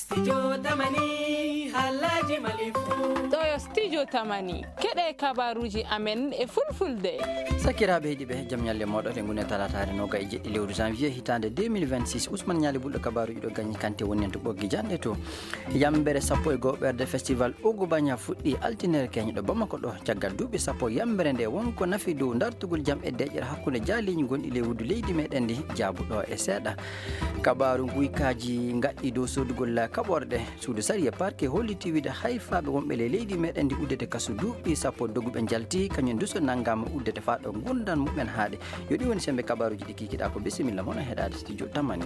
Studio Tamani Halaji Malifu Doyo Studio Tamani keɗe kabaruji amen e fulfulde. Sakiraɓe heeɗiɓe jaam ñalle moɗon e ngune talatare noga e jeɗɗi lewru janvier hitande 2026 Ousmane Ñali Bulɗo kabaru iɗo gagni kante woni en to ɓoggi janɗe to yambere sappo e goɓɓerde festival Ogo Bagna fuɗɗi altinere keñɗo Bamako ɗo caggal duuɓi sappo yambere nde wonko nafi dow dartugol jaam e deƴƴere hakkude jaliñi gonɗi lewrudu leydi meɗen ndi jaabuɗo e seeɗa kabaru guykaji gaɗɗi dow sodugol kaɓorɗe suudu sariya parke holliti wiide hayfaɓe wonɓe le leydi meɗen ndi uddete kaso duuɓi sappo dogguɓe jalti kañum duso naggama uddete fa ɗo gundan mumen haaɗe yoɗi woni sembe kabaruji ɗi kikiɗa ko bisimilla moon heɗade studio Tamani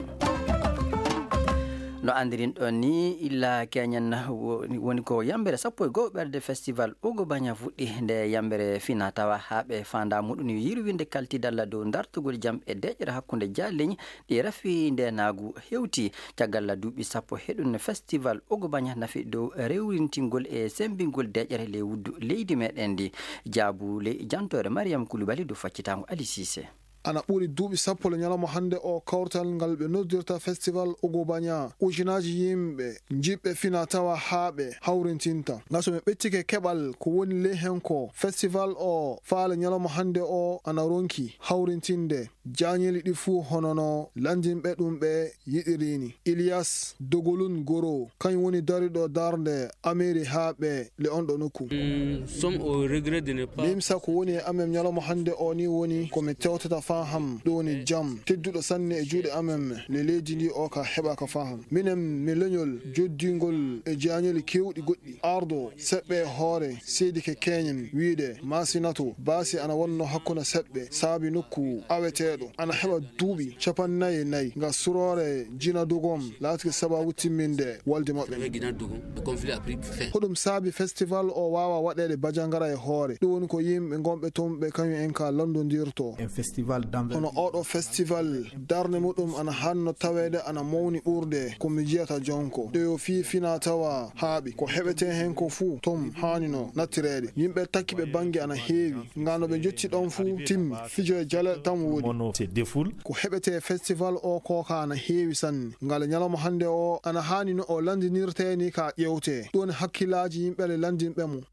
no andirin ɗon ni illa keñen woni ko yambere sappo e goɓɓerde festival Ogo Bagna fuɗɗi nde yambere fina tawa haaɓe fanda muɗum yirwinde kaltidalla dow dartugol jaam e deƴƴere hakkude jaleñi ɗi rafi nde naagu hewti caggal duuɓi sappo heɗum festival Ogo Bagna nafi dow rewrintingol e sembingol deƴƴere le wuddu leydi meɗen ndi jaabu jantore Mariam Koulibaly dow faccitamo Ali Cissé ana ɓuri duuɓi sappo le ñalawma hannde o kawtal ngal ɓe noddirta festival Ogo Bagna ujunaji yimɓe jiɓɓe fina tawa haaɓe hawrintinta ngaso ɓe ɓettike keɓal ko woni ley hen ko festival o faale ñalawma hannde o ana ronki hawrintinde jañeli ɗi fuu honono landinɓe ɗum ɓe yiɗirini Ilias Dogolun Goro kañum woni dariɗo darde Ameri haaɓe le on ɗo nokku limsa ko woni e amen ñalawma hannde o ni woni komi tewtata faham ɗo woni jam tedduɗo sanne e juuɗe amen le leydi ndi o ka heɓa ka faham minen mi leñol joddingol e jañoli kewɗi goɗɗi ardo seɓɓe hoore seedike keñen wiide masinato baasi ana wonno hakkude seɓɓe saabi nokku aweteɗo ana heɓa duuɓi 49 nga surore jina dugom laatiki sababu timminde walde maɓɓe hoɗum saabi festival o wawa waɗede bajangara e hoore ɗum woni ko yimɓe gonɓe toon ɓe kañum en ka landodirto hono oɗo festival darne muɗum ana hanno tawede ana mawni ɓurde komi jiyata jonko ɗo fi fina tawa haaɓi ko heɓete hen ko fuu tom hanino nattirede yimɓe takkiɓe bangue ana heewi ngano ɓe jetti ɗon fuu timmi fijo e jale tan woodi ko heɓete festival o koka ana heewi sanne ngal ñalawma hannde o ana hanino o landinirte ni ka ƴewte ɗon hakkillaji yimɓele landinɓe mum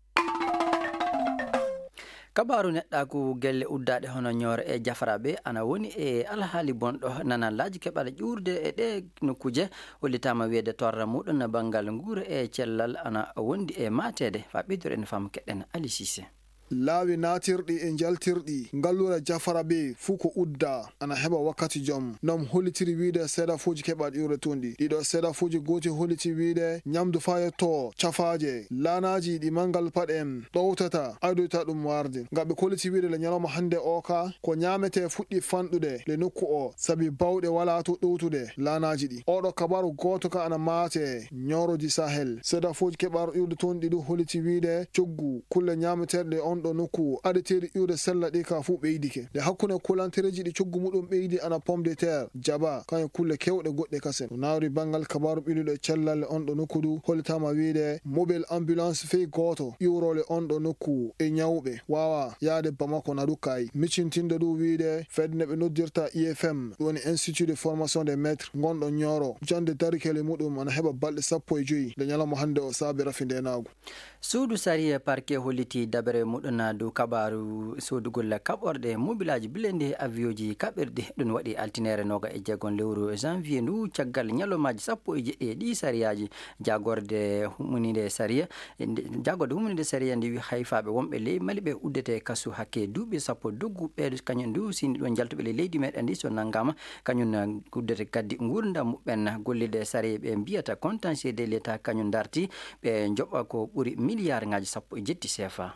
kabaru neɗɗaku gelle uddaɗe hono ñoore e jafaraɓe ana woni e alhaali bonɗo nanallaji keɓaɗa ƴurde e ɗe nokkuje hollitama wiyede torra muɗum banggal nguura e cellal ana wondi e matede fa ɓiddore en fam keɗen Ali Cissé laawi naatirɗi e jaltirɗi ngallura jafara be fuu ko udda ana heɓa wakkati jom nom hollitiri wiide seeɗafuuji keɓaɗi ƴurde tunɗi ɗiɗo seeɗafuuji gooti holliti wiide ñamdu fayetto cafaje laanaji ɗi mangal paɗen ɗowtata aydoyta ɗum warde ngam ɓe kolliti wiide le ñalawma hannde o ka ko ñamete fuɗɗi fanɗude le nokku o sabi bawɗe wala to ɗowtude laanaji ɗi oɗo kabaru goto ka ana maate ñoroji sahel seeɗafuuji keɓar ƴurde tunɗi ɗum holliti wiide coggu kulle ñameteɗe on ɗo nokku aɗeteɗi ƴurde sella ɗi ka fuu ɓeydike nde hakkude kulantereji ɗi coggu muɗum ɓeydi ana pomme de terre jaba kañum kulle kewɗe goɗɗe kasen nawri banggal kabaru ɓiluɗo e cellal on ɗo nokku du hollitama wiide mobile ambulance fey goto iwrole on ɗo nokku e ñawɓe wawa yaade Bamako na ɗukkayi miccintinde ɗum wiide fedde ɓe noddirta IFM ɗum woni institut de formation des maîtres gonɗo ñooro jande darikele muɗum ana heɓa balɗe 15 nde ñalawma hannde o saabi rafi nde naagu suudu sariya parquet holliti dabere muɗum dow kabaru sodugol kaɓorɗe mobilaji bilendi e avion ji kaɓirɗi ɗum waɗi altinere noga e jeegon lewru janvier ndu caggal ñalomaji sappo e jeɗɗi e ɗi sariyaji jagorde humunide sariya ndi wi hayfaɓe wonɓe ley mali ɓe uddete kasu hakke duuɓi sappo dogguɓe kañum ndu sini ɗon jaltuɓe le leydi meɗen ndi so naggama kañum uddete kaddi gurdam muɓɓen gollide sariya ɓe mbiyata contentieux de l'état kañum darti ɓe joɓa ko ɓuuri milliard ngaji sappo e jetti CFA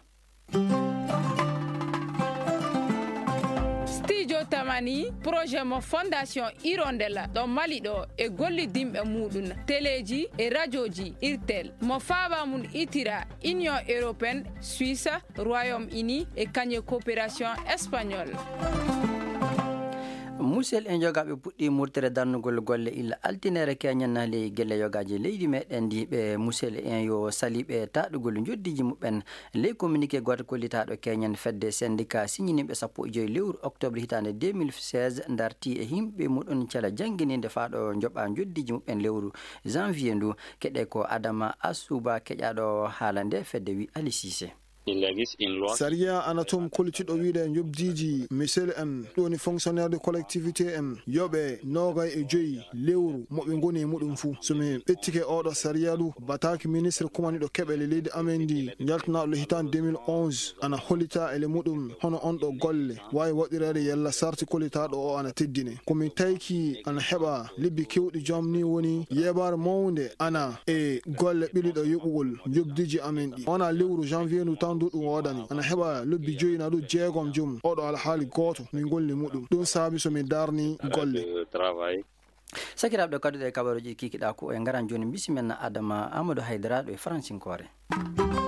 Studio Tamani projet mo fondation Hirondella ɗo Mali ɗo e gollidinɓe muɗum téléji e radioji irtel mo faaba mum itira Union européenne Suisse Royaume-Uni e kañe coopération espagnole musel en jogaɓe puɗɗi murtere darnugol golle illa altinere keñanna ley gelle yogaji leydi meɗen ndi ɓe musel en yo saliɓe taɗugol joddiji muɓen ley communiqué goto kollitaɗo keñan fedde syndicat signiniɓe 15 lewru octobre hitande 2016 darti e himɓe muɗum cala jangguininde faaɗo joɓa joddiji muɓen lewru janvier ndu keɗe ko adama asuba keƴaɗo haala nde fedde wi Ali Cissé. Saria anatom kolitiɗo wiide jobdiji misel en ɗoni fonctionnaire de collectivité en yoɓe nogay e joyi lewru moɓe goni e muɗum fuu somi ɓettike oɗo saria ɗu bataki ministre kumaniɗo keɓele leydi amen ndi jaltanaɗo hitande 2011 ana hollita ele muɗum hono on ɗo golle wawi waɗirede yalla sarti kolitaɗo o ana teddine komi tayki ana heɓa lebbi kewɗi joom ni woni yebare mawde ana e golle ɓiliɗo yoɓugol jobdiji amen ɗi wona lewru janvier ndu tan ɗum wodani ana heɓa lebbi joyi na ɗo jeegom jum oɗo alhaali goto min golli muɗum ɗum saabi somi darni golle sakiraɓe kadduɗe kabaruji kikiɗa ko e garan joni bisimen Adama Amadou Haydara ɗo e Francinkore.